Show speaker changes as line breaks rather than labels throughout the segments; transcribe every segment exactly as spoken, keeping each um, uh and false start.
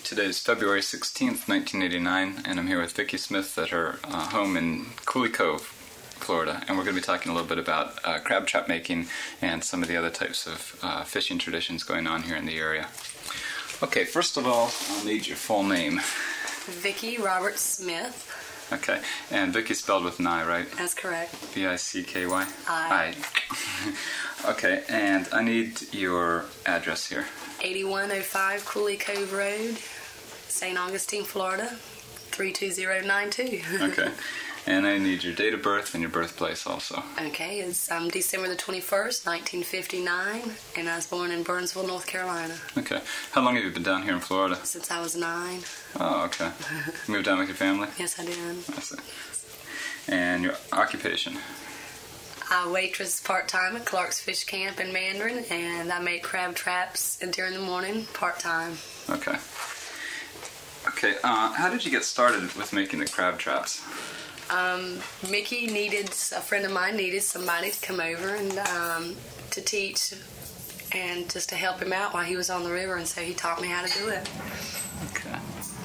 Today is February sixteenth, nineteen eighty-nine, and I'm here with Vicki Smith at her uh, home in Coulee Cove, Florida, and we're going to be talking a little bit about uh, crab trap making and some of the other types of uh, fishing traditions going on here in the area. Okay, first of all, I'll need your full name.
Vicki Robert Smith.
Okay, and Vicki spelled with an I, right?
That's correct.
V I C K Y?
I.
I. Okay, and I need your address here.
eighty-one oh five Coulee Cove Road, Saint Augustine, Florida, three two zero nine two.
Okay, and I need your date of birth and your birthplace also.
Okay, it's um, December the twenty-first, nineteen fifty-nine, and I was born in Burnsville, North Carolina.
Okay, how long have you been down here in Florida?
Since I was nine.
Oh, okay. You moved down with your family?
Yes, I did.
I see. And your occupation?
I waitress part-time at Clark's Fish Camp in Mandarin, and I make crab traps during the morning part-time.
Okay. Okay, uh, how did you get started with making the crab traps?
Um, Mickey needed, a friend of mine needed somebody to come over and um, to teach and just to help him out while he was on the river, and so he taught me how to do it.
Okay.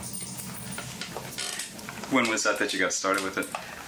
When was that that you got started with it?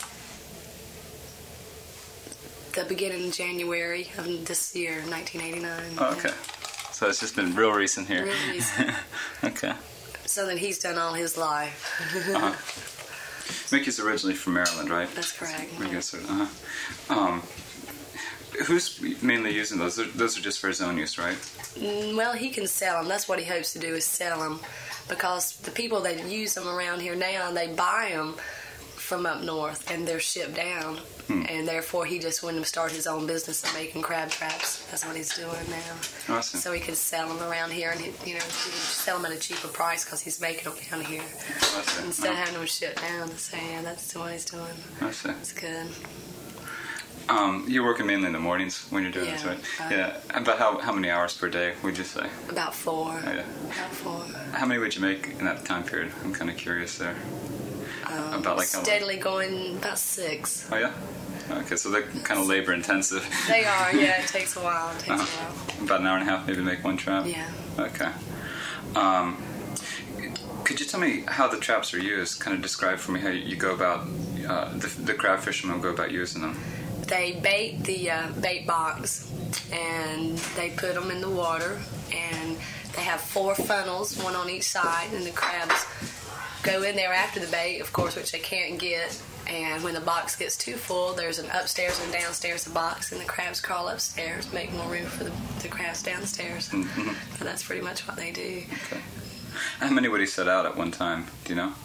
The beginning of January of this year, nineteen eighty-nine.
Oh, okay. Yeah. So it's just been real recent here.
Real recent.
Okay.
Something he's done all his life.
Uh-huh. Mickey's originally from Maryland, right?
That's correct.
Where you guys sort of, uh-huh. Um, who's mainly using those? Those are just for his own use, right?
Well, he can sell them. That's what he hopes to do, is sell them. Because the people that use them around here now, they buy them from up north, and they're shipped down. Hmm. And therefore, he just wanted to start his own business of making crab traps. That's what he's doing now.
Awesome.
So he can sell them around here, and he, you know, he can sell them at a cheaper price because he's making them down here
Awesome.
instead
oh.
of having them shipped down. So yeah, that's what he's doing.
Awesome.
It's good.
Um, you're working mainly in the mornings when you're doing
yeah,
this, right?
Uh,
yeah. About how how many hours per day would you say?
About four.
Oh, yeah.
About four.
How many would you make in that time period? I'm kind of curious there.
Um,
about like how
steadily going about six.
Oh yeah. Okay, so they're kind of labor intensive.
They are, yeah. It takes a while. It takes
uh-huh.
a while.
About an hour and a half, maybe make one trap.
Yeah.
Okay. Um, could you tell me how the traps are used? Kind of describe for me how you go about uh, the, the crab fishermen go about using them.
They bait the uh, bait box, and they put them in the water, and they have four funnels, one on each side, and the crabs go in there after the bait, of course, which they can't get. And when the box gets too full, there's an upstairs and downstairs box, and the crabs crawl upstairs, make more room for the, the crabs downstairs.
Mm-hmm.
So that's pretty much what they do.
Okay. How many would he set out at one time? Do you know?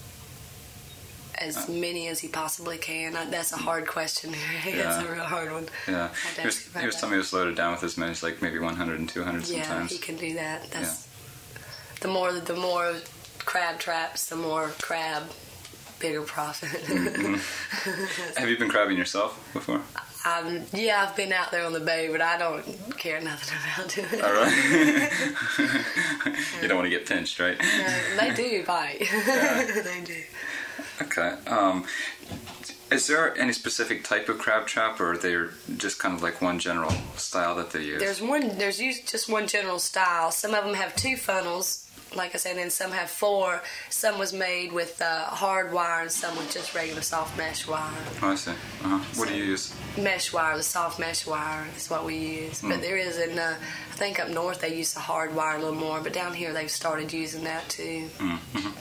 As
uh,
many as he possibly can. That's a hard question.
Yeah.
That's a real hard one.
Yeah. He was, he was telling me he was loaded down with as many as like maybe one hundred and two hundred
yeah,
sometimes.
Yeah, he can do that. That's
yeah.
the more the more crab traps, the more crab, bigger profit.
Mm-hmm. Have you been crabbing yourself before?
Um, yeah, I've been out there on the bay, but I don't care nothing about doing it.
All right. You don't want to get pinched, right?
No, they do bite.
Yeah.
They do.
Okay. Um, is there any specific type of crab trap, or are they just kind of like one general style that they use?
There's one. There's just one general style. Some of them have two funnels, like I said, and some have four. Some was made with uh, hard wire, and some with just regular soft mesh wire.
Oh, I see. Uh-huh. What so, do you use?
Mesh wire, the soft mesh wire is what we use. Mm. But there is, in uh, I think up north they use the hard wire a little more, but down here they've started using that too.
Mm-hmm.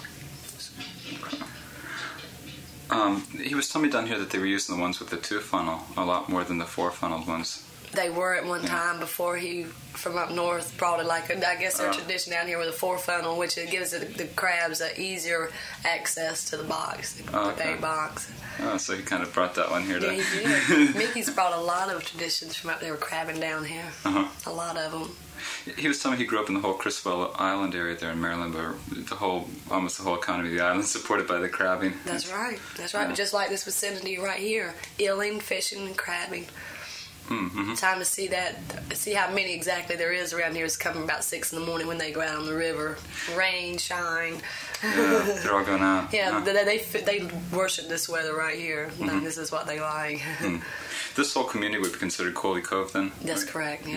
Um, he was telling me down here that they were using the ones with the two funnel a lot more than the four funneled ones.
They were at one
yeah.
time before he, from up north, brought it like, a, I guess their uh, tradition down here with a four funnel, which it gives the, the crabs a easier access to the box, the
oh, okay.
bait box.
Oh, so he kind of brought that one here.
Yeah,
to...
he did. Mickey's brought a lot of traditions from up there crabbing down here.
Uh-huh.
A lot of them.
He was telling me he grew up in the whole Criswell Island area there in Maryland, where the whole, almost the whole economy of the island is supported by the crabbing.
That's right. That's right. Yeah. Just like this vicinity right here, eeling, fishing, and crabbing.
Mm-hmm.
Time to see that, see how many exactly there is around here is coming about six in the morning when they go out on the river. Rain, shine.
Yeah, they're all going out.
Yeah,
uh.
they, they they worship this weather right here. Mm-hmm. This is what they like.
Mm. This whole community would be considered Coulee Cove then?
That's
right?
correct, yeah.
Yeah.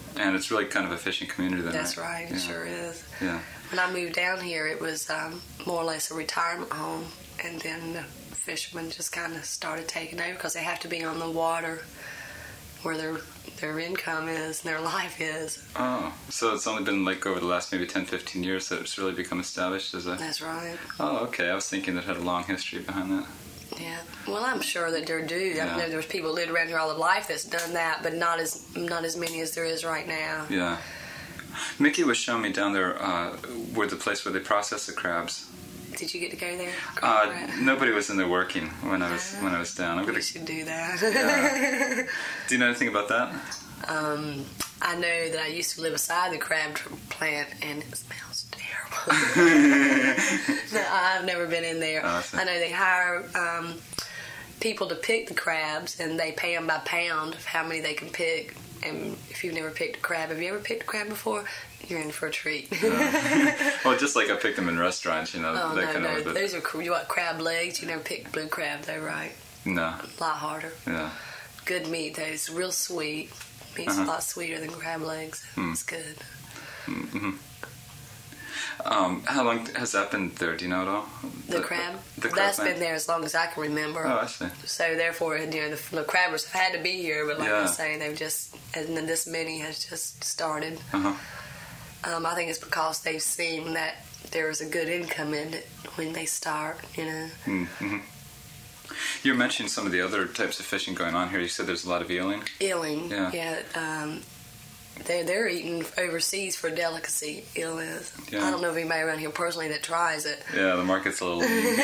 And it's really kind of a fishing community then,
That's
right?
right, it
Yeah.
sure is.
Yeah.
When I moved down here, it was um, more or less a retirement home, and then the fishermen just kind of started taking over because they have to be on the water where their their income is and their life is.
Oh, so it's only been like over the last maybe ten, fifteen years that it's really become established as a...
That's right.
Oh, okay. I was thinking it had a long history behind that.
Yeah. Well, I'm sure that there do.
Yeah.
I know there's people who lived around here all their life that's done that, but not as not as many as there is right now.
Yeah. Mickey was showing me down there uh, where the place where they process the crabs.
Did you get to go there?
Uh, nobody was in there working when I was when I was down. I'm
We
gonna.
should do that.
Yeah. Do you know anything about that?
um, I know that I used to live beside the crab tr- plant, and it smells terrible. No, I've never been in there.
Oh, I see.
I know they hire um, people to pick the crabs, and they pay them by pound of how many they can pick. And if you've never picked a crab, have you ever picked a crab before? You're in for a treat.
Well, just like I picked them in restaurants, you know.
Oh,
that
no,
kind
no.
of.
Those are cr- you want crab legs. You never picked blue crab, though, right?
No.
A lot harder.
Yeah.
Good meat, though. It's real sweet. Meat's
Uh-huh.
a lot sweeter than crab legs.
Mm.
It's good.
Mm-hmm. Um, how long has that been there? Do you know at all?
The, crab?
The crab
That's
plant?
been there as long as I can remember.
Oh, I see.
So, therefore, you know, the, the crabbers have had to be here, but like
Yeah.
I say, they've just, and then this many has just started.
Uh-huh.
Um, I think it's because they've seen that there's a good income in it when they start, you know.
Mm-hmm. You mentioned some of the other types of fishing going on here. You said there's a lot of eeling.
Eeling,
Yeah.
yeah. um, they're, they're eaten overseas for delicacy, eel is.
Yeah.
I don't know of anybody around here personally that tries it.
Yeah, the market's a little.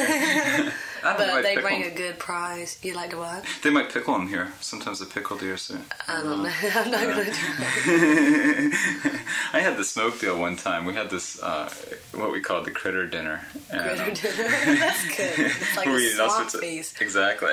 I don't know,
But
might
they
pickle
bring
'em.
a good price. You like to what?
They might pickle them here. Sometimes the pickled ears. Are,
I don't know. I'm not going to try it.
I had the smoked eel one time. We had this, uh, what we called the critter dinner. And,
Critter
um,
dinner. That's good. It's like
we
a
eat all
swamp
sorts of-
feast.
Exactly.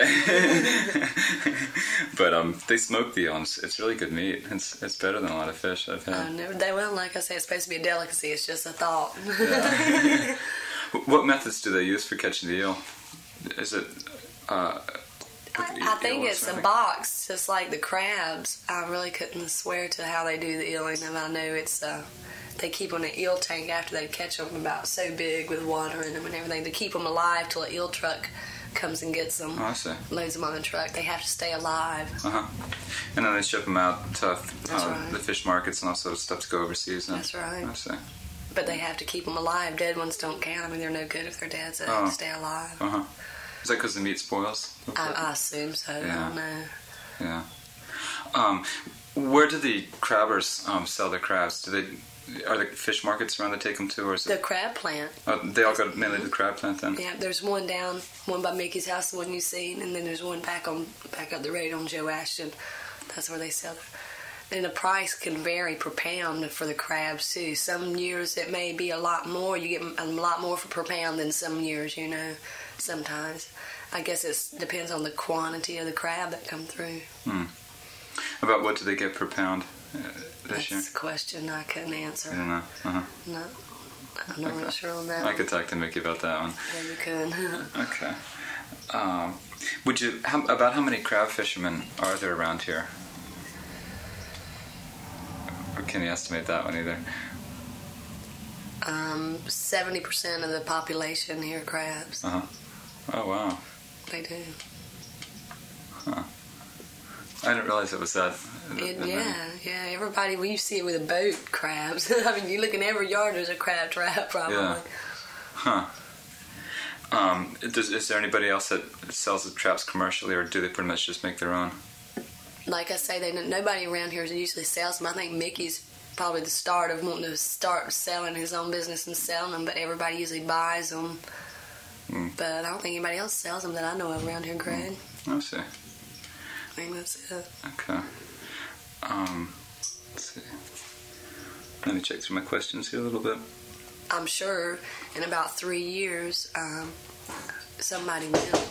But um, they smoke the eel, and it's, it's really good meat. It's it's better than a lot of fish I've had.
I never, they, well, like I say, it's supposed to be a delicacy. It's just a thought.
Yeah. What methods do they use for catching the eel? Is it? Uh,
I, I think
eel or
it's a
something?
box, just like the crabs. I really couldn't swear to how they do the eeling, and I know it's uh, they keep them in an eel tank after they catch them about so big with water in them and everything to keep them alive till an eel truck comes and gets them,
Oh, I see.
loads them on the truck. They have to stay alive.
Uh huh. And then they ship them out to uh,
That's right.
the fish markets and also stuff to go overseas. Then.
That's right.
I see.
But they have to keep them alive. Dead ones don't count. I mean, they're no good if they're dead, so they
Oh.
have to stay alive.
Uh huh. Is that because the meat spoils?
I, I assume so. I
Yeah.
don't know.
Yeah. Um, where do the crabbers um, sell their crabs? Do they? Are the fish markets around they take them to, or is
The
it?
crab plant.
Oh, they all go mainly to the crab plant then.
Yeah, there's one down, one by Mickey's house, the one you've seen, and then there's one back on back up the road on Joe Ashton. That's where they sell it. And the price can vary per pound for the crabs too. Some years it may be a lot more. You get a lot more for per pound than some years. You know, sometimes. I guess it depends on the quantity of the crab that come through.
Hmm. About what do they get per pound uh, this
That's
year?
a question I couldn't answer.
I don't know. Uh-huh.
No, I'm not
Okay.
real sure on that.
I could talk to Mickey about that one.
Yeah, you could.
Okay. Um, would you? How, about how many crab fishermen are there around here? Or can you estimate that one either?
um, seventy percent of the population here are crabs.
Uh huh. Oh wow.
They do.
Huh. I didn't realize it was that.
It,
that many.
yeah, yeah. Everybody, well, you see it with a boat, crabs. I mean, you look in every yard, there's a crab trap, probably.
Yeah. Huh. Um, does, is there anybody else that sells the traps commercially, or do they pretty much just make their own?
Like I say, they nobody around here usually sells them. I think Mickey's probably the start of wanting to start selling his own business and selling them, but everybody usually buys them.
Mm.
But I don't think anybody else sells them that I know of around here, Greg.
I see.
I think that's it.
Okay. Um, let's see. Let me check through my questions here a little bit.
I'm sure in about three years, um, somebody will.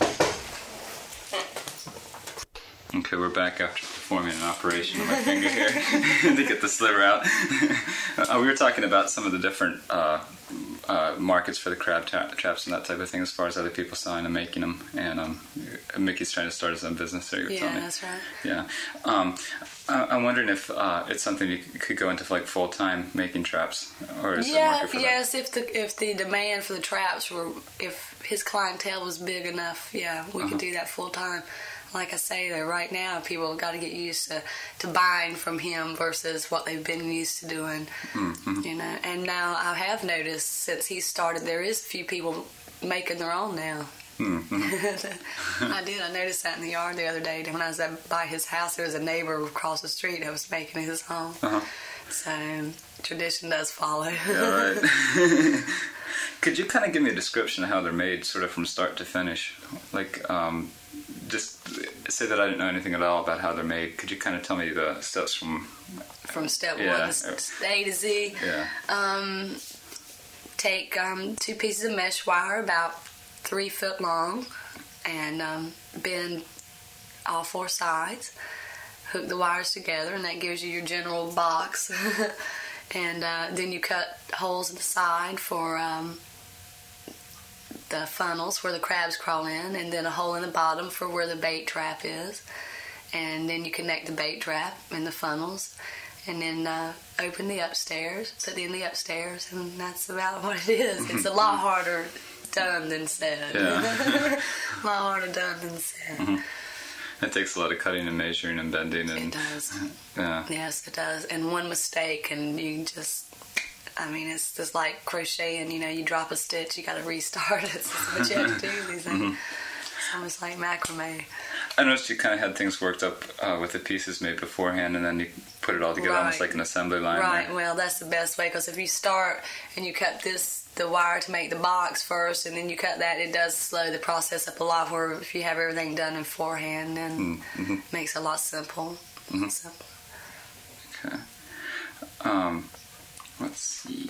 Okay, we're back after performing an operation on my finger here to get the sliver out. uh, we were talking about some of the different uh, uh, markets for the crab tra- traps and that type of thing, as far as other people selling and making them. And um, Mickey's trying to start his own business there. You're
yeah,
telling me.
that's right.
Yeah. Um, I- I'm wondering if uh, it's something you could go into like full time making traps, or is there a
Yeah,
market for
yes. If the if the demand for the traps were, if his clientele was big enough, yeah, we
Uh-huh.
could do that full time. Like I say, though, right now people have got to get used to, to buying from him versus what they've been used to doing.
Mm-hmm.
You know, and now I have noticed since he started, there is a few people making their own now.
Mm-hmm.
I did. I noticed that in the yard the other day when I was at, by his house. There was a neighbor across the street that was making his own.
Uh-huh.
So tradition does follow.
Yeah, right. Could you kind of give me a description of how they're made, sort of from start to finish? Like, um, just say that I didn't know anything at all about how they're made. Could you kind of tell me the steps from...
From step
Yeah.
one to s- A to Z.
Yeah.
Um, take um, two pieces of mesh wire about three foot long and um, bend all four sides. Hook the wires together, and that gives you your general box. And uh, then you cut holes in the side for um, the funnels where the crabs crawl in, and then a hole in the bottom for where the bait trap is. And then you connect the bait trap and the funnels, and then uh, open the upstairs, put in the upstairs, and that's about what it is. It's a lot harder done than said.
Yeah.
A lot harder done than said.
Mm-hmm. It takes a lot of cutting and measuring and bending. And,
It does.
Yeah.
Yes, it does. And one mistake, and you just, I mean, it's just like crocheting, you know, you drop a stitch, you got to restart it. That's what you have to do, these things.
Mm-hmm.
It's almost like macrame.
I noticed you kind of had things worked up uh, with the pieces made beforehand, and then you put it all together almost
Right.
like an assembly line.
Right,
there.
well, that's the best way, because if you start and you cut this, the wire to make the box first, and then you cut that, it does slow the process up a lot, where if you have everything done in forehand, then
Mm-hmm.
it makes it a lot simple.
Mhm.
Simple.
Okay. Um, let's see.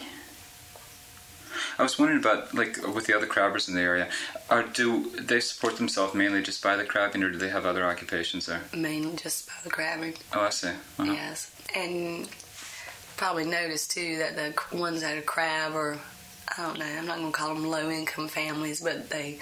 I was wondering about, like, with the other crabbers in the area, are do they support themselves mainly just by the crabbing, or do they have other occupations there?
Mainly just by the crabbing.
Oh, I see. Uh-huh.
Yes, and probably noticed too that the ones that are crab, or I don't know, I'm not going to call them low income families, but they,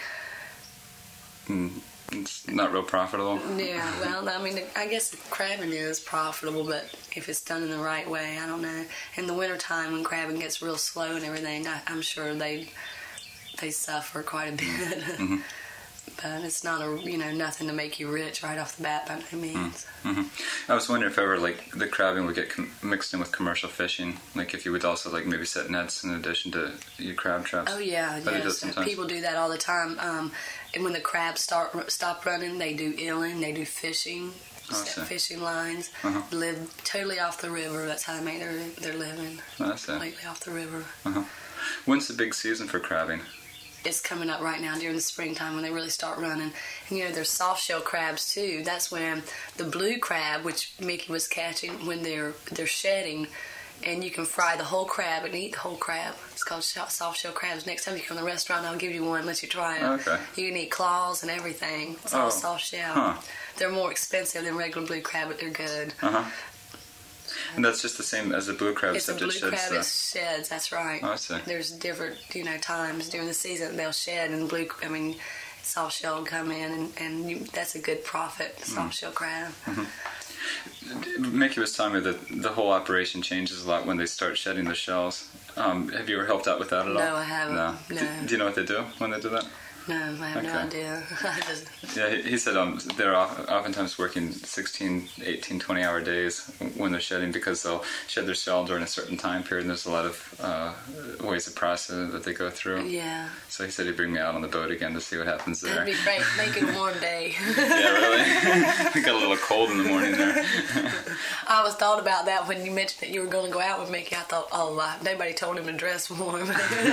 Mm, it's not real profitable.
yeah, well, I mean, I guess crabbing is profitable, but if it's done in the right way, I don't know. In the wintertime when crabbing gets real slow and everything, I, I'm sure they they suffer quite a bit.
Mm-hmm.
But it's not a, you know, nothing to make you rich right off the bat by no means.
Mm-hmm. I was wondering if ever, like, the crabbing would get com- mixed in with commercial fishing, like if you would also, like, maybe set nets in addition to your crab traps.
Oh yeah,
But it does
yes.
sometimes.
People do that all the time. Um, and when the crabs start stop running, they do eeling, they do fishing,
Oh, I
set
see.
fishing lines,
Uh-huh.
live totally off the river. That's how they make their their living,
Oh, that's it.
completely off the river.
Uh-huh. When's the big season for crabbing?
It's coming up right now during the springtime when they really start running. And you know, there's soft shell crabs too. That's when the blue crab, which Mickey was catching, when they're they're shedding, and you can fry the whole crab and eat the whole crab. It's called sh- soft shell crabs. Next time you come to the restaurant, I'll give you one, let you try it.
Okay.
You can eat claws and everything. It's
Oh,
all soft shell.
huh.
They're more expensive than regular blue crab, but they're good.
Uh-huh. And that's just the same as the blue crab,
It's a
except
blue
it sheds
crab.
the...
It sheds. That's right.
Oh, I see.
There's different, you know, times during the season they'll shed, and blue. I mean, soft shell will come in, and, and you, that's a good profit. Soft shell crab.
Mickey was telling me that the whole operation changes a lot when they start shedding the shells. Um, have you ever helped out with that at all?
No, I haven't.
No.
No.
Do, do you know what they do when they do that?
No, I have no
Okay.
idea. I just,
Yeah, he, he said um, they're off, oftentimes working sixteen, eighteen, twenty hour days when they're shedding, because they'll shed their shell during a certain time period, and there's a lot of uh, ways of process that they go through.
yeah,
So he said he'd bring me out on the boat again to see what happens there.
that'd be great. Make it a warm day.
Yeah, really? Got a little cold in the morning there.
I was thought about that when you mentioned that you were going to go out with Mickey. I thought, oh, uh, nobody told him to dress warm.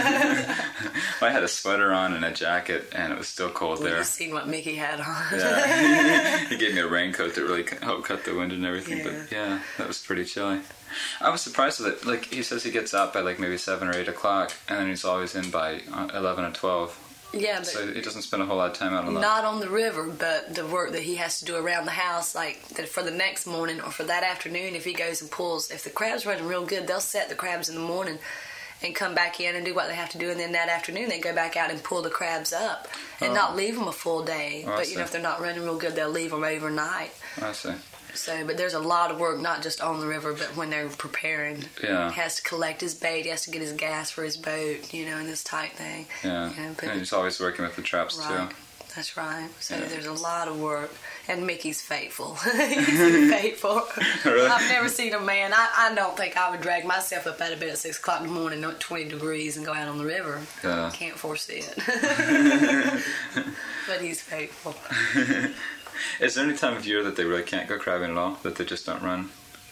I had a sweater on and a jacket, and it was still cold
Well,
there.
you seen what Mickey had on.
Yeah. He gave me a raincoat that really c- helped cut the wind and everything,
Yeah.
but yeah, that was pretty chilly. I was surprised with it. Like, he says he gets out by like maybe seven or eight o'clock, and then he's always in by uh, eleven or twelve.
Yeah, but
So he doesn't spend a whole lot of time out on that.
not on the river, but the work that he has to do around the house, like the, for the next morning or for that afternoon, if he goes and pulls. If the crab's running real good, they'll set the crabs in the morning, and come back in and do what they have to do, and then that afternoon they go back out and pull the crabs up and
Oh.
not leave them a full day.
Oh, I
but you know,
see.
if they're not running real good, they'll leave them overnight.
I see.
So, but there's a lot of work, not just on the river, but when they're preparing.
Yeah.
He has to collect his bait. He has to get his gas for his boat, you know, and this type thing.
Yeah.
You know, put
And
it-
he's always working with the traps
right.
too.
That's right. So
Yeah.
there's a lot of work. And Mickey's faithful. He's faithful.
Really?
I've never seen a man. I, I don't think I would drag myself up out of bed at six o'clock in the morning at twenty degrees and go out on the river.
Yeah.
Can't foresee it. But he's faithful.
Is there any time of year that they really can't go crabbing at all? That they just don't run?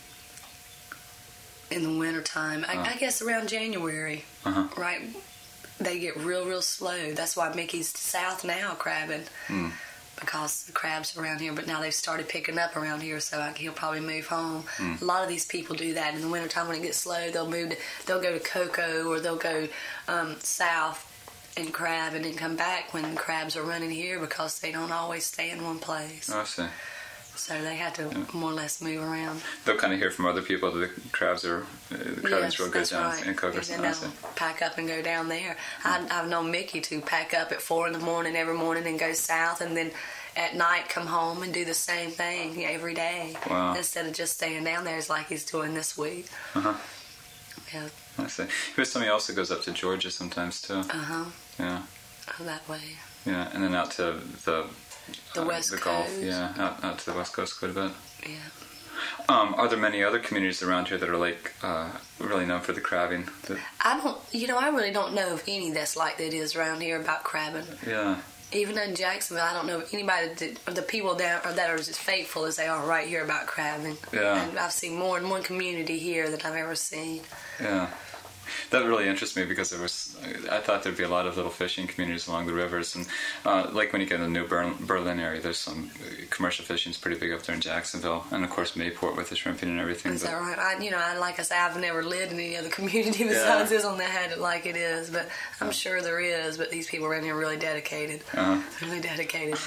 In the wintertime, I,
Oh.
I guess around January,
Uh-huh.
right? They get real, real slow. That's why Mickey's south now crabbing.
Mm.
Because the crabs around here, but now they've started picking up around here, so I, he'll probably move home.
Mm.
A lot of these people do that in the wintertime when it gets slow. They'll move. To, they'll go to Cocoa or they'll go um, south and crab, and then come back when crabs are running here because they don't always stay in one place.
Oh, I see.
So they have to
Yeah.
more or less move around.
They'll kind of hear from other people that the crabs are, uh, the crabbing's
Yes,
real good
that's
down
right.
in Cocoa.
And
I
they'll
see.
pack up and go down there. I, I've known Mickey to pack up at four in the morning every morning and go south, and then at night come home and do the same thing every day.
Wow.
Instead of just staying down there, it's like he's doing this week.
Uh-huh.
Yeah.
I see. He was telling me he also goes up to Georgia sometimes too.
Uh huh.
Yeah.
Oh, that way.
Yeah, and then out to the
The
uh,
West
the Gulf.
Coast.
Yeah, out, out to the West Coast quite a bit.
Yeah.
Um, are there many other communities around here that are like uh, really known for the crabbing? That,
I don't. You know, I really don't know of any that's like that is around here about crabbing.
yeah.
Even in Jacksonville, I don't know of anybody that the people down that are as faithful as they are right here about crabbing.
Yeah.
And I've seen more in one community here than I've ever seen.
Yeah. That really interests me because there was, I thought there'd be a lot of little fishing communities along the rivers, and uh, like when you get in the New Ber- Berlin area, there's some commercial fishing is pretty big up there in Jacksonville, and of course Mayport with the shrimping and everything.
Is
but-
that right? I, you know, I, like I say, I've never lived in any other community besides
Yeah.
this one that had it like it is, but I'm sure there is. But these people around here are really dedicated.
Uh-huh.
Really dedicated.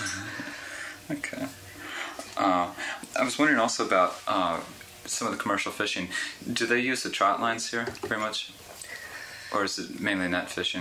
Okay. Uh, I was wondering also about uh, some of the commercial fishing. Do they use the trot lines here very much? Or is it mainly net fishing?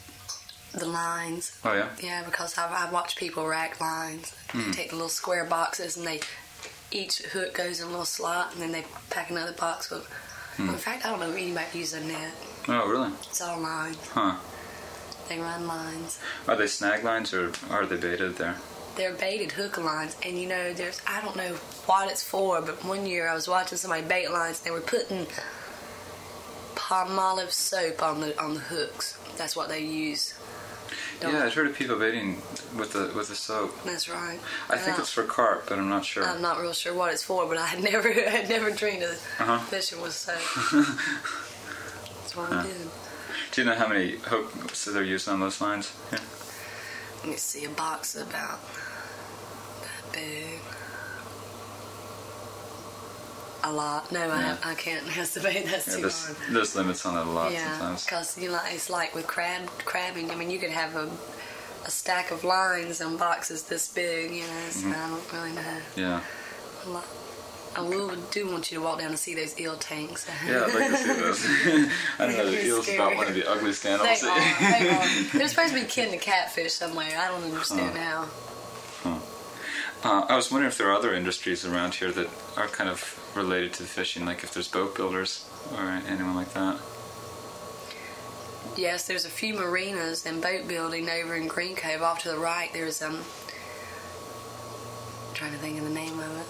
The lines.
Oh, yeah?
Yeah, because I've, I've watched people rack lines.
Hmm.
They take the little square boxes and they each hook goes in a little slot, and then they pack another box with.
Hmm.
In fact, I don't know if anybody uses a net.
Oh, really?
It's all lines.
Huh.
They run lines.
Are they snag lines or are they baited there?
They're baited hook lines, and you know, there's I don't know what it's for, but one year I was watching somebody bait lines, and they were putting palmolive soap on the on the hooks. That's what they use. Don't-
Yeah, I've heard of people baiting with the with the soap.
That's right.
I think
And
it's for carp, but I'm not sure.
I'm not real sure what it's for, but I had never I had never dreamed of
Uh-huh.
fishing with soap. That's what
Huh.
we did.
Do you know how many hooks that they're using on those lines? Yeah.
Let me see, a box about that big. A lot. No,
Yeah.
I, I can't estimate. That's
Yeah,
too
there's,
hard.
there's limits on that a lot
Yeah,
sometimes.
because you know, it's like with crab crabbing. I mean, you could have a, a stack of lines on boxes this big. You know, so
Mhm.
I don't really know.
Yeah.
A lot. I will do want you to walk down and see those eel tanks.
Yeah, I'd like to see those. I don't know, the
They're
eel's
scary.
about one of the ugliest
They
animals.
are. They are. They're supposed to be kin to catfish somewhere. I don't understand how.
Uh, I was wondering if there are other industries around here that are kind of related to fishing, like if there's boat builders or anyone like that.
Yes, there's a few marinas and boat building over in Green Cove. Off to the right, there's um. I'm trying to think of the name of it.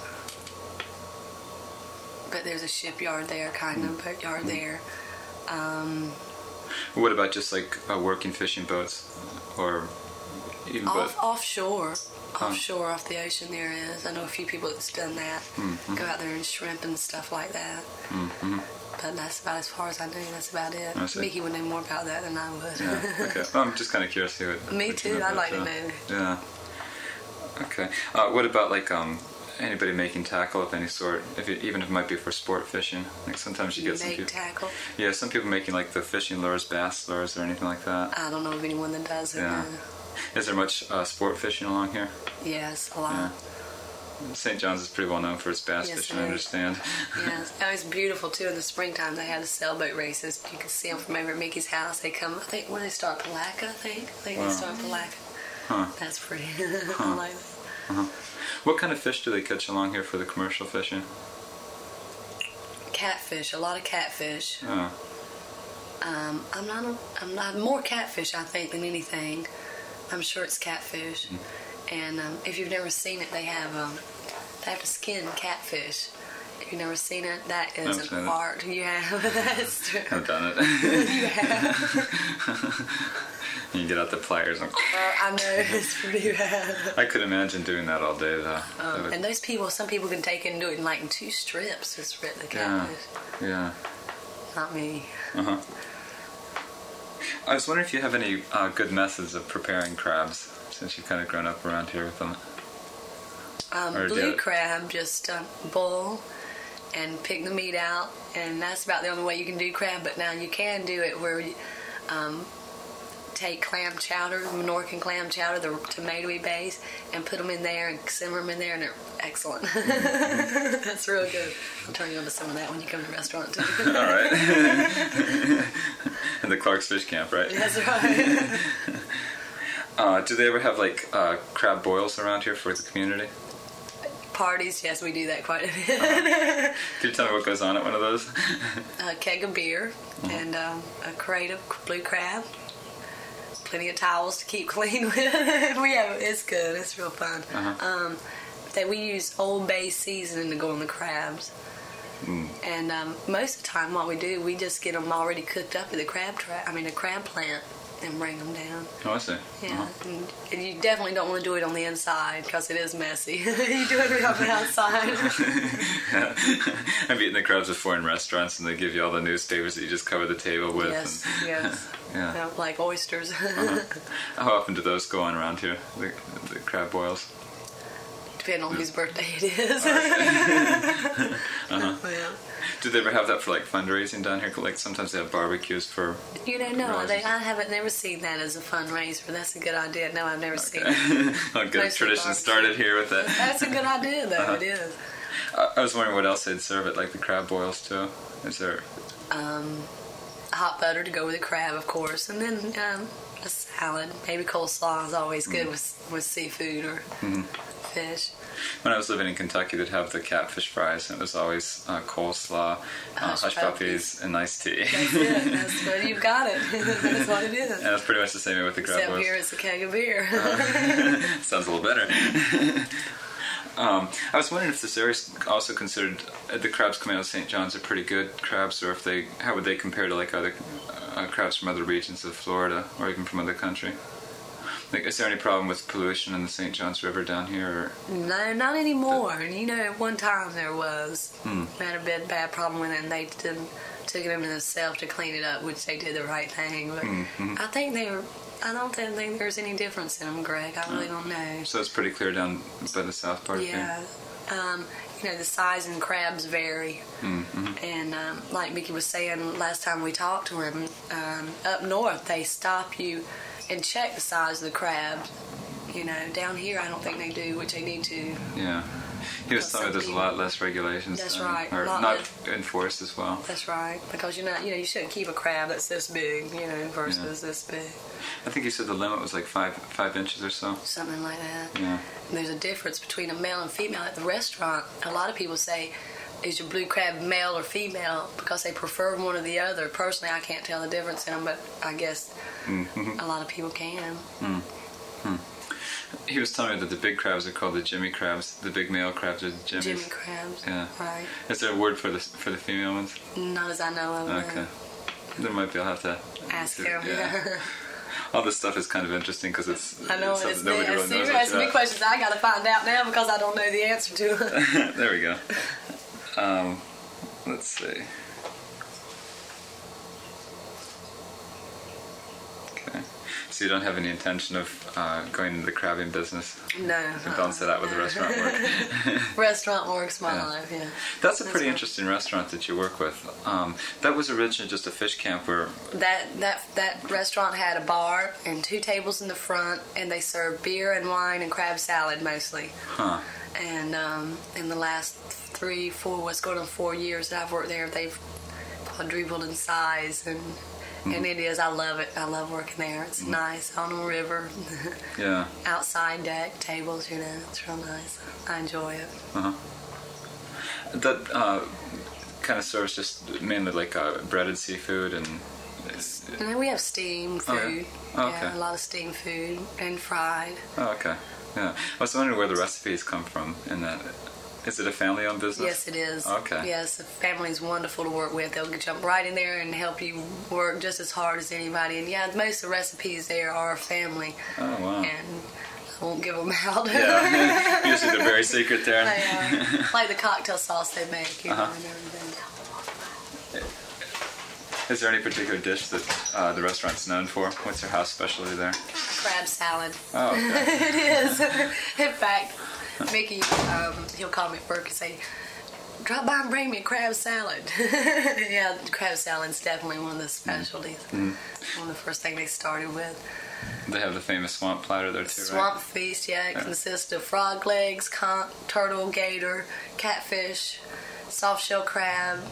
But there's a shipyard there, kind of boatyard there. Um,
What about just like uh, working fishing boats or even
off,
boat?
offshore, offshore, off the ocean, there is. I know a few people that's done that.
Mhm.
Go out there and shrimp and stuff like that.
Mm-hmm.
But that's about as far as I know. That's about it.
I see.
Mickey would know more about that than I would.
Yeah. Okay. Well, I'm just kind of curious to see what.
Me
what you
too.
know
I'd
about
like to
that.
know.
Yeah. Okay. Uh, what about like um anybody making tackle of any sort? If it, even if it might be for sport fishing, like sometimes you get some
Make
people.
tackle.
Yeah, some people making like the fishing lures, bass lures, or anything like that.
I don't know of anyone that does it.
Yeah.
no.
Is there much uh, sport fishing along here?
Yes, a lot.
Yeah. Saint John's is pretty well known for its bass
Yes,
fishing,
it
I
is.
understand.
Yes, it was beautiful too in the springtime. They had the sailboat races. You could see them from over at Mickey's house. They come, I think, when they start Palatka, I think. I think
Wow.
they start Palatka.
Huh.
That's pretty. I like that.
Uh-huh. What kind of fish do they catch along here for the commercial fishing?
Catfish, a lot of catfish.
Oh.
Um, I'm not. A, I'm not more catfish, I think, than anything. I'm sure it's catfish.
Mm.
And um, if you've never seen it, they have um, they have to skin catfish. If you've never seen it, that is
I've
an
seen it.
art. You have. That's true.
I've done it.
You have.
You get out the pliers and...
Well, I know it's pretty bad.
I could imagine doing that all day, though. That
Um,
would-
and those people, some people can take it and do it in like in two strips. Just rip the
yeah,
catfish.
yeah.
Not me.
Uh-huh. I was wondering if you have any uh, good methods of preparing crabs, since you've kind of grown up around here with them.
Um,
Or
blue
do-
crab, just uh, boil and pick the meat out, and that's about the only way you can do crab. But now you can do it where you um, take clam chowder, Menorcan clam chowder, the tomatoey base, and put them in there and simmer them in there, and they're excellent. That's real good. I'll turn you on to some of that when you come to the restaurant too.
All right. In the Clark's Fish Camp, right?
That's right.
Uh, do they ever have like uh, crab boils around here for the community?
Parties, yes, we do that quite a bit.
Can you tell me what goes on at one of those?
A keg of beer and um, a crate of blue crab. Plenty of towels to keep clean with. we have it's good. It's real fun.
Uh-huh.
Um, that we use Old Bay seasoning to go on the crabs.
Mm.
And um, most of the time, what we do, we just get them already cooked up at the crab trap. I mean, a crab plant, and bring them down.
Oh, I see.
Yeah,
Uh-huh.
and, and you definitely don't want to do it on the inside because it is messy. You do it on the outside.
Yeah. I've eaten the crabs before in restaurants, and they give you all the newspapers that you just cover the table with.
Yes,
and,
yes.
Yeah.
Yeah, like oysters.
Uh-huh. How often do those go on around here, the, the crab boils?
Depending on whose birthday it is.
Uh-huh.
Yeah.
Do they ever have that for like fundraising down here? Like sometimes they have barbecues for...
You don't know.
Right.
They, I haven't never seen that as a fundraiser. That's a good idea. No, I've never seen it.
A good
Mostly
tradition
barbecue.
started here with it.
That's a good idea, though.
Uh-huh.
It is.
I I was wondering what else they'd serve it, like the crab boils too. Is there...
Um, hot butter to go with the crab, of course, and then um, a salad. Maybe coleslaw is always good
Mm.
with with seafood or
Mhm.
fish.
When I was living in Kentucky, they'd have the catfish fries, and it was always uh, coleslaw, uh,
Hush
hush
puppies.
puppies, and iced tea.
That's it. That's what you've got it. That's what it is.
And that's pretty much the same way with the crab
Except
boils.
here it's a keg of beer.
Sounds a little better. um, I was wondering if this area is also considered uh, the crabs coming out of Saint John's are pretty good crabs, or if they how would they compare to like other uh, crabs from other regions of Florida or even from other country? Like, is there any problem with pollution in the Saint Johns River down here? Or?
No, not anymore. And you know, at one time there was.
Hmm.
We had a bad, bad problem with it, and they did, took it into themselves to clean it up, which they did the right thing. But
Mhm.
I think they were. I don't think think there's any difference in them, Greg. I really don't know.
So it's pretty clear down by the south part
Yeah. Um, you know, the size in crabs vary.
here? Mm-hmm.
And um, like Mickey was saying last time we talked to him, um, up north they stop you and check the size of the crabs. You know, down here I don't think they do, which they need to.
Yeah. He was
Well,
telling me
some
there's a
people-
lot less regulations.
That's
than-
right.
Or
Lot
not
less-
enforced as well.
That's right, because you're not. You know, you shouldn't keep a crab that's this big. You know, versus this big,
I think you said the limit was like five five inches or so.
something like that.
Yeah.
And there's a difference between a male and female at the restaurant. A lot of people say, is your blue crab male or female, because they prefer one or the other. Personally, I can't tell the difference in them, but I guess
Mm-hmm.
a lot of people can.
He was telling me that the big crabs are called the Jimmy crabs. The big male crabs are the Jimmies.
Jimmy crabs.
Yeah.
Right.
Is there a word for the for the female ones?
Not as I know of. no.
Okay. There might be. I'll have to
Ask
Yeah.
him.
All this stuff is kind of interesting because it's.
I know
it's
it's
something nobody
there.
really
See,
knows
you're
much
asking me
about.
questions I got to find out now because I don't know the answer to it.
There we go. Um, let's see. Okay. so you don't have any intention of uh, going into the crabbing business?
No.
You balance that out with the restaurant work.
Restaurant work's my
Yeah.
life, yeah.
That's a pretty
right.
interesting restaurant that you work with. Um, that was originally just a fish camp where...
That that that restaurant had a bar and two tables in the front, and they served beer and wine and crab salad mostly.
Huh.
And um, in the last three, four, what's going on four years that I've worked there, they've quadrupled in size, and
Mm-hmm.
and it is. I love it. I love working there. It's
Mm-hmm.
nice on the river,
Yeah.
outside deck tables. You know, it's real nice. I enjoy it.
Uh-huh. That uh, kind of serves just mainly like uh, breaded seafood and... It's,
And then we have steamed
Oh, yeah?
food.
Oh, okay.
Yeah, a lot of steamed food and fried.
oh, okay. Yeah. I was wondering where the recipes come from in that. Is it a family-owned business?
Yes, it is.
Okay.
Yes, the family's wonderful to work with. They'll jump right in there and help you work just as hard as anybody. And yeah, most of the recipes there are family.
Oh, wow.
And I won't give them out.
Yeah. Usually they're very secret there.
They are. Like the cocktail sauce they make, you know,
Uh-huh.
and everything.
Is there any particular dish that uh, the restaurant's known for? What's your house specialty there?
Crab salad.
Oh, okay.
It is. In fact, Mickey, um, he'll call me at work and say, drop by and bring me a crab salad. Yeah, crab salad's definitely one of the specialties.
Mm.
One of the first things they started with.
They have the famous swamp platter there too,
Swamp
right?
feast, yeah, it
Yeah.
consists of frog legs, conch, turtle, gator, catfish, soft shell crab.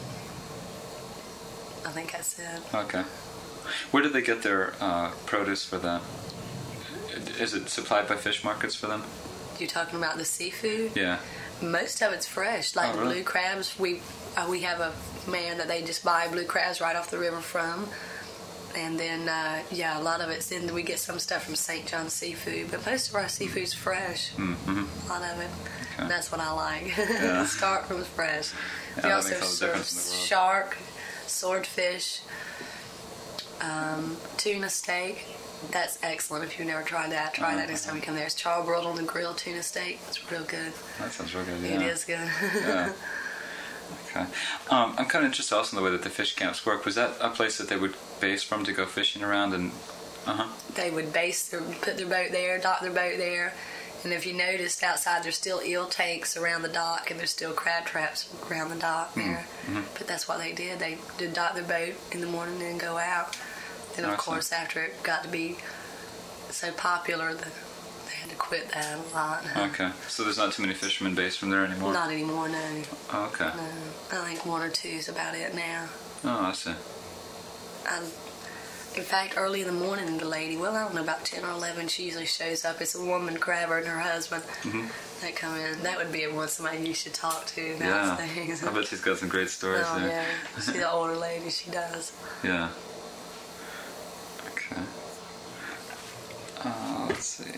I think that's it.
Okay. Where do they get their uh, produce for that? Is it supplied by fish markets for them?
You're talking about the seafood?
Yeah.
Most of it's fresh. Like
Oh,
the
really?
blue crabs, we uh, we have a man that they just buy blue crabs right off the river from. And then, uh, yeah, a lot of it's in, we get some stuff from Saint John Seafood, but most of our seafood's fresh.
Mm-hmm.
A lot of it.
Okay.
And that's what I like.
Yeah.
Start from fresh.
Yeah,
we
that
also
makes all the
serve
difference in the world.
shark, swordfish, um, tuna steak. That's excellent. If you've never tried that, try that next time you come there. It's charbroiled on the grill tuna steak. It's real good.
That sounds real good, yeah.
It is good.
Yeah. Okay. Um, I'm kind of interested also in the way that the fish camps work. Was that a place that they would base from to go fishing around? And uh-huh.
They would base their, put their boat there, dock their boat there. And if you noticed outside, there's still eel tanks around the dock, and there's still crab traps around the dock there.
Mm-hmm.
But that's what they did. They did dock their boat in the morning and go out. Then, of
I see.
course, after it got to be so popular, that they had to quit that a lot.
Okay. So there's not too many fishermen based from there anymore?
Not anymore, no.
Oh, okay.
No. I think one or two is about it now.
Oh, I see.
I, in fact, early in the morning, the lady, well, I don't know, about ten or eleven, she usually shows up. It's a woman crabber and her husband
Mm-hmm.
that come in. That would be one somebody you should talk to about
Yeah.
things.
I bet she's got some great stories
Oh,
there.
yeah. She's the older lady, she does.
Yeah. Okay. Uh, let's see.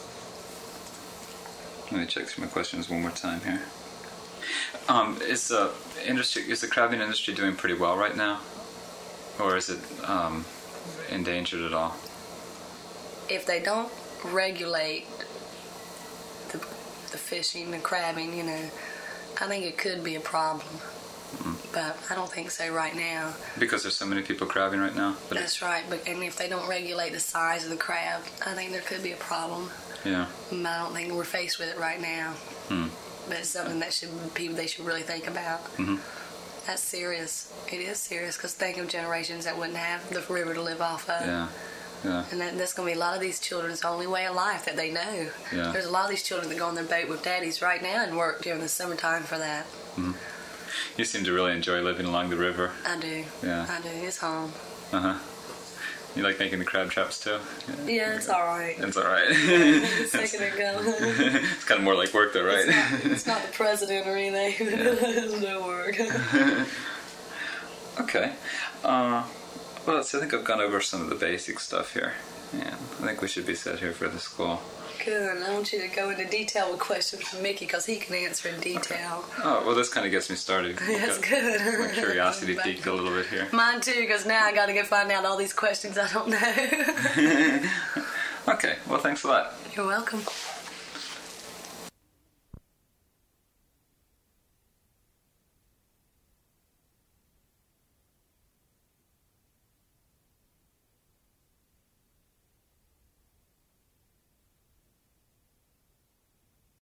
Let me check through my questions one more time here. Um, is the industry, is the crabbing industry doing pretty well right now, or is it um, endangered at all?
If they don't regulate the, the fishing, the crabbing, you know, I think it could be a problem.
Mm.
But I don't think so right now.
Because there's so many people crabbing right now. But
That's right. But and if they don't regulate the size of the crab, I think there could be a problem.
yeah.
Mm, I don't think we're faced with it right now.
Hmm.
But it's something that should people they should really think about.
Mhm.
That's serious. It is serious because think of generations that wouldn't have the river to live off of.
Yeah. Yeah.
And that, that's going to be a lot of these children's only way of life that they know.
Yeah.
There's a lot of these children that go on their boat with daddies right now and work during the summertime for that.
Mhm. You seem to really enjoy living along the river.
I do.
Yeah.
I do. It's home.
Uh huh. You like making the crab traps too?
Yeah, it's all right.
It's all right.
It's taking it go.
It's kind of more like work, though, right?
It's not, it's not the president or anything. It's no work.
Okay. Uh, well, so I think I've gone over some of the basic stuff here, and I think we should be set here for the school.
Good. I want you to go into detail with questions from Mickey because he can answer in detail.
Oh, well, this kind of gets me started.
That's
Got
good.
My curiosity
Back-
peaked a little bit here.
Mine too, because now I got to go find out all these questions I don't know.
Okay. Well, thanks a lot.
You're welcome.